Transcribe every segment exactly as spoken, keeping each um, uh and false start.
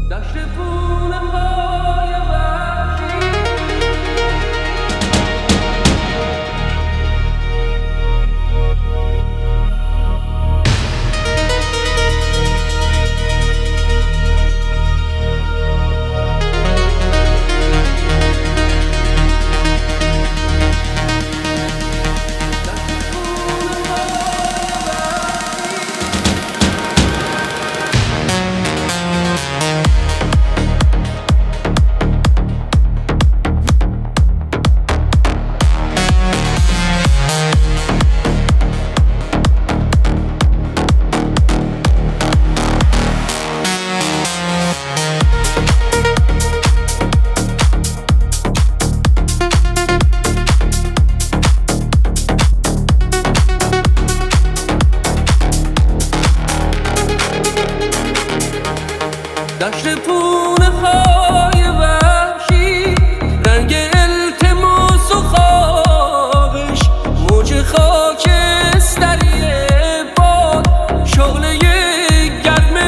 دشت پونه های وحشی، رنگ التماس و خوابش، موج خاکستری باد، شعله گرم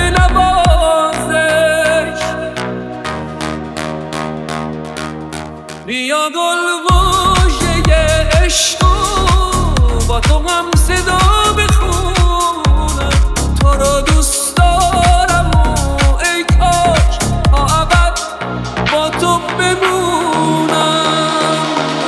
نوازش. بیا گل واژه عشق با تو هم صدا بخونم، تو را دوست دارم و ای کاش تا ابد با تو بمونم.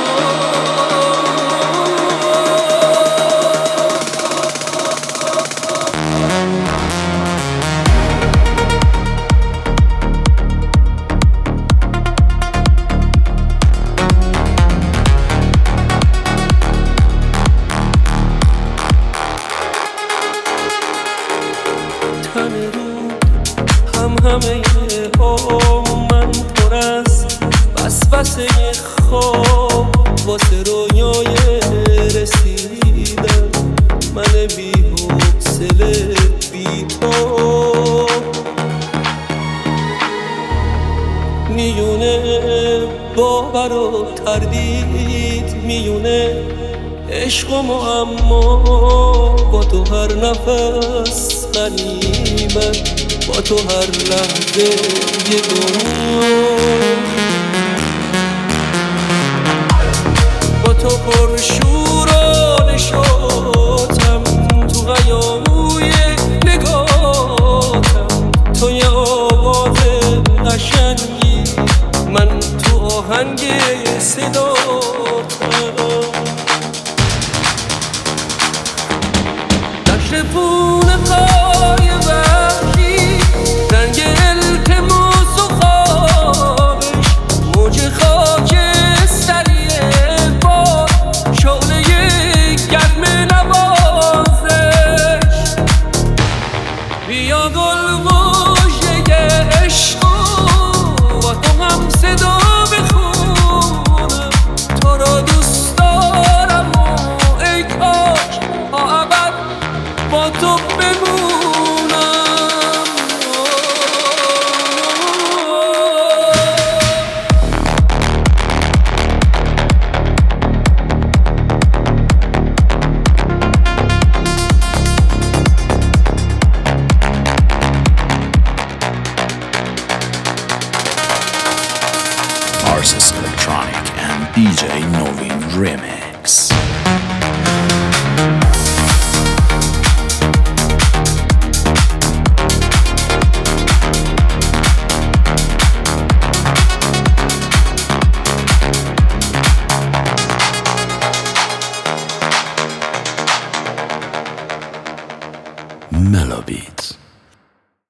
تن رود هم همه آم من پر از وسوسه خواب، واسه رویای رسیدن من بی حوصله بی تو. میونه باور و تردید، میونه عشق و معما، با تو هر نفس غنیمت، با تو هر لحظه یه دنیا. با تو پر شور و نشاطم، تو هیاهوی نگاتم، تو یه آواز قشنگی، من تو آهنگ صداتم. دشت پونه های وحشی، رنگ التماس و خوابش، موج خاکستری باد، شعله گرم نوازش. بیا گل واژه عشق با تو هم صدا بخونم، تو را دوست دارم و ای کاش تا ابد با تو بمونم. Arsis Electronic and D J Novin Remix. Mellow Beats.